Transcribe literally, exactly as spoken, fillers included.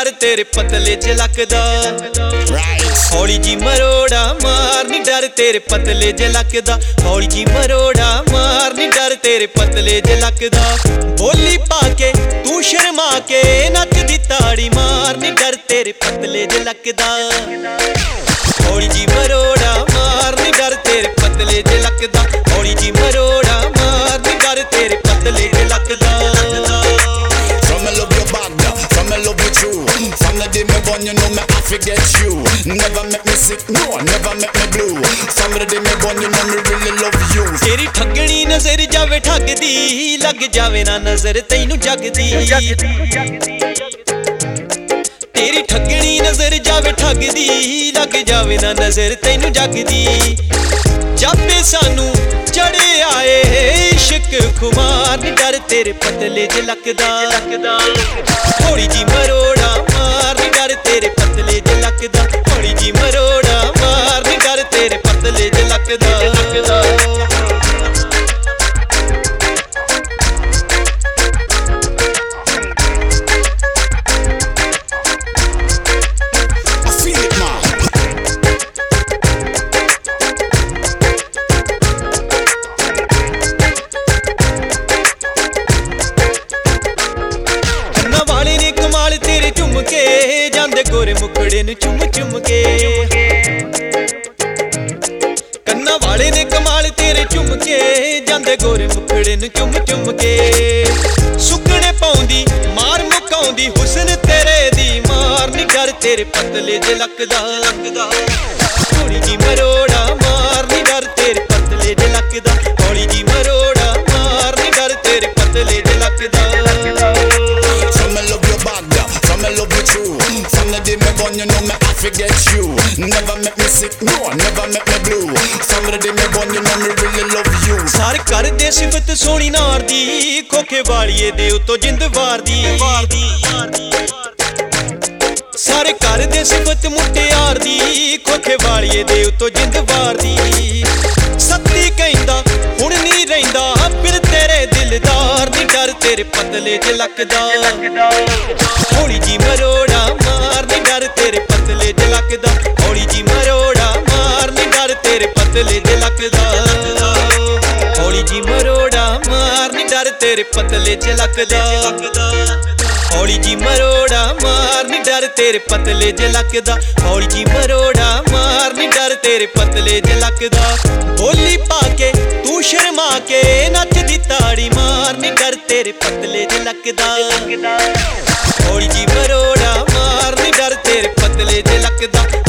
डर तेरे पतले च लकदा हौली जी मरोड़ा मार नी डर तेरे पतले च लकदा हौली जी मरोड़ा मार नी डर तेरे पतले च लकदा बोली पाके तू शर्मा के नच दी ताड़ी मार नी डर तेरे पतले च लकदा हौली जी मरोड़ा मार नी डर तेरे पतले च लकदा हौली जी मरोड़ा मार नी डर तेरे पतले च लकदा From I love your bad, from I love you true. From the day me born, you know me I forget you. Never make me sick, no, never make me blue. From the day me born, you know me really love you. तेरी ठगनी नजर जावे ठगदी लग जावे ना नजर तैनू जगदी तेरी ठगनी नजर जावे ठगदी लग जावे ना नजर तैनू जगदी जापे सानू चढ़े आए इश्क खुमार नी डर तेरे पतले च लकदा हौली जी मरोड़ा मार नी डर तेरे पतले च लकदा हौली जी मरोड़ा मार नी डर तेरे पतले च लकदा गोरे मुखड़े नु चुम चुम के कन्ना वाले ने कमाल तेरे चुम के जांदे गोरे मुखड़े नु चुम चुम के सुकने पाउंदी मार मुकाउंदी हुस्न तेरे दी मार नी डर तेरे पतले च लकदा हौली जी मरोड़ा मार नी डर तेरे पतले च लकदा हौली जी मरोड़ा मार नी डर तेरे पतले च लकदा From I love your bad, from I love you true. From the day me born, you know me I forget you. Never make me sick, no, never make me blue. From the day me born, you know me really love you. सारे कर दे सिफत सोनी नार दी खोखे वालिए दे उतो जिंद वार दी सारे कर दे सिफत मुट्टे यार दी खोखे वालिए दे उतो जिंद वार दी सत्ती कहंदा हुण नहीं रहिंदा फिर तेरे दिलदार नी डर तेरे पतले च लकदा हौली जी मरोड़ा मार नी डर तेरे पतले च लकदा हौली जी मरोड़ा मार नी डर तेरे पतले च लकदा हौली जी मरोड़ा मार नी डर तेरे पतले च लकदा हौली जी मरोड़ा मार नी डर तेरे पतले च लकदा हौली जी मरोड़ा मार नी डर तेरे पतले च लकदा बोली पाके तू शर्मा के नच दी ताड़ी मार नी डर तेरे पतले च लकदा हौली जी मरोड़ा मार नी डर तेरे पतले च लकदा